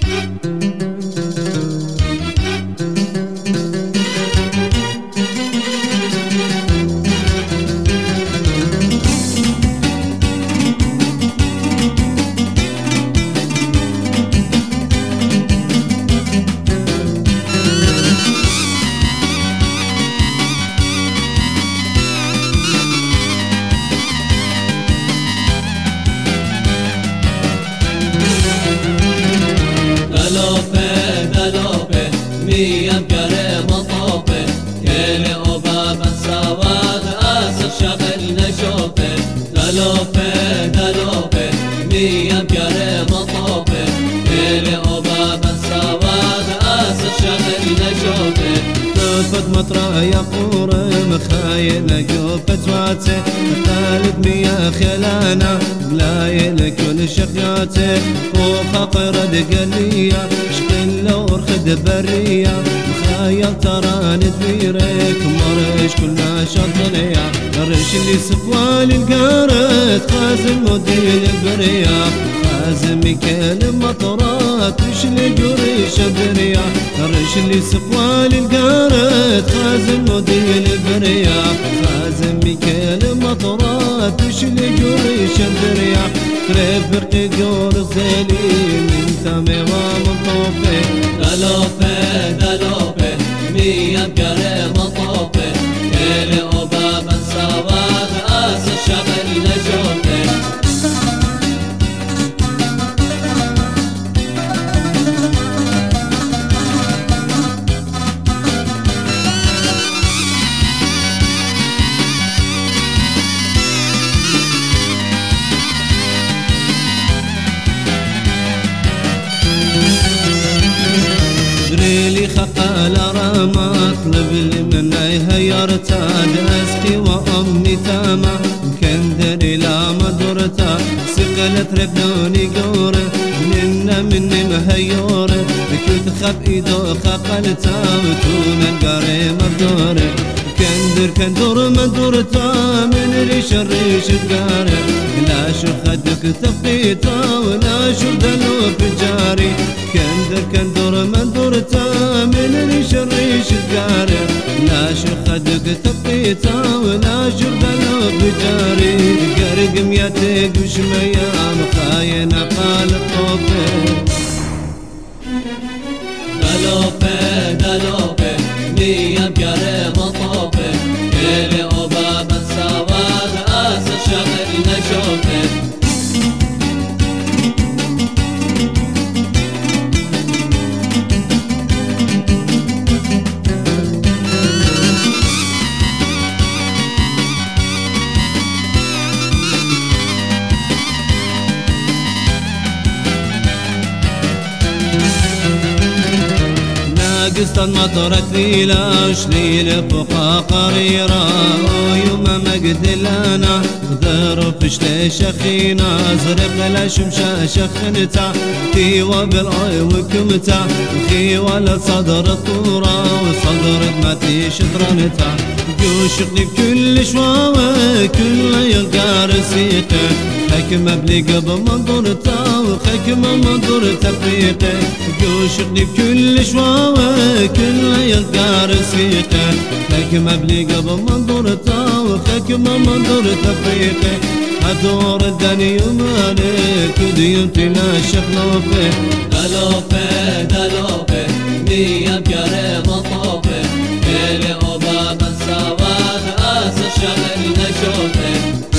ميم كريم طوفه كيلي وبابا سواد اسر شغل نشوفه دلوفه دلوفه ميم كريم طوفه كيلي وبابا سواد اسر شغل نشوفه طفت مطرح يا قورم خاين جوفة زواته خالد ميا خلانا بلايل كل شخياته وخاطر دقلية شقل لو رخد برية مخايل ترى ندبيرك مرش كلنا شطنية رش اللي سفوالي القارت خازن مدير البرية خازن ميكال مطرات وش اللي جوري شبرية رش اللي سفوالي القارت خازن مدير البرية خازن ميكال مطرات وش اللي جوري شبرية قريب برقي جور الزيلي من تامي ومطوفي دلوفه دلوفه ميم كريم طوفه كيلي وبابا سواد اسر شغل نشوفه لي خقال رما اطلب لي مني هيرتا داسكي وامي تاما كندري لا مدرتا سقلت ربنوني قورة مني مهيورة كنت خب ايدو خقلتا وتون القاري مبدورة كندر مدورتا من ريش الريش القاري لا شو خدك تفقيتا ولا شو دلو بجاري كندر مدورتا من ريش الريش القاري لا شو خدك تفقيتا ولا شو دلو بجاري قرق مياتك وشميا مخاين قال الطوفي دلوفه دلوفه ميم كريم طوفه كيلي وبابا سواد اسر شغل نشوفه قصة مطرت ليلاش ليل فوق قريرة يوم ما قدلانا ضرب شلي شخينا زرق لا شمشا شخنتا خيوة بالآي وكمتا خيوة لصدر الطورة وصدر ما شطرنتا جوشقني بكل شواوة كل يلقى رسيقه حكم بلقب منظورتا وحكم منظور تفريقه جوشقني بكل شواوة كل يلقى رسيقه حكم بلقب منظورتا وحكم منظور تفريقه هدور الدني ومالك وديوتي لا شخلوفه دلوفه دلوفه ميم كريم طوفه كيلي وبابا سواد اسر شغل نشوفه